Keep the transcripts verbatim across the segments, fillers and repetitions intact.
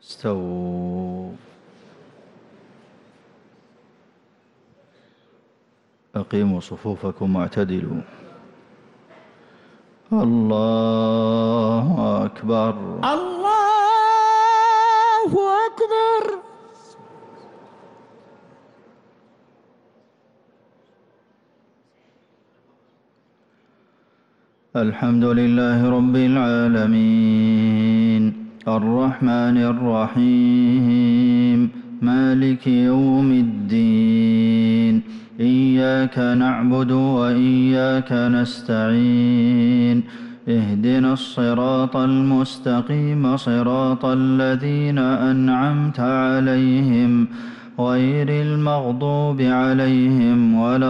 استووا. أقيموا صفوفكم واعتدلوا. الله أكبر. الله أكبر. الحمد لله رب العالمين الرحمن الرحيم مالك يوم الدين إياك نعبد وإياك نستعين اهدنا الصراط المستقيم صراط الذين أنعمت عليهم غير المغضوب عليهم ولا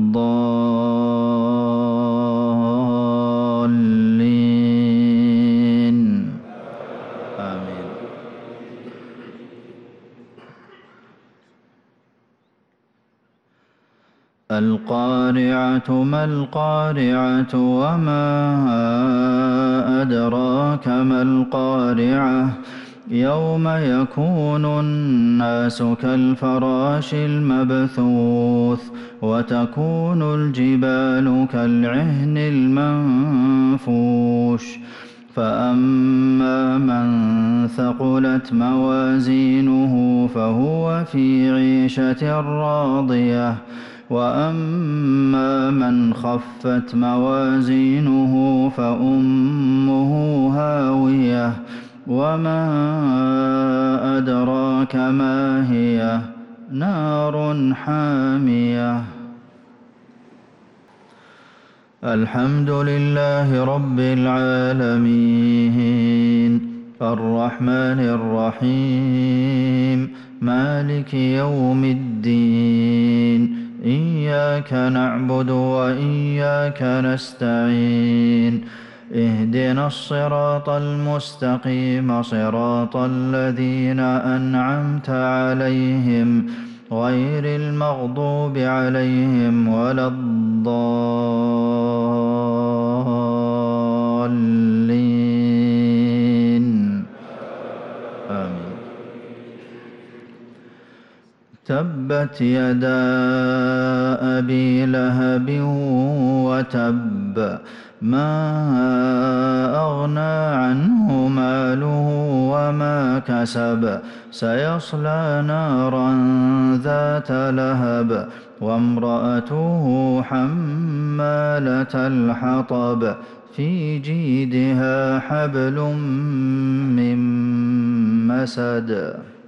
الضالين آمين. القارعة ما القارعة وما أدراك ما القارعة يوم يكون الناس كالفراش المبثوث وتكون الجبال كالعهن المنفوش فأما من ثقلت موازينه فهو في عيشة راضية وأما من خفت موازينه فأمه هاوية وما أدراك ما هي نار حامية. الحمد لله رب العالمين الرحمن الرحيم مالك يوم الدين إياك نعبد وإياك نستعين اهدنا الصراط المستقيم صراط الذين أنعمت عليهم غير المغضوب عليهم ولا الضالين آمين. تبت يدا أبي لهب وتب ما أغنى عنه ماله وما كسب سيصلى نارا ذات لهب وامرأته حمالة الحطب في جيدها حبل من مسد.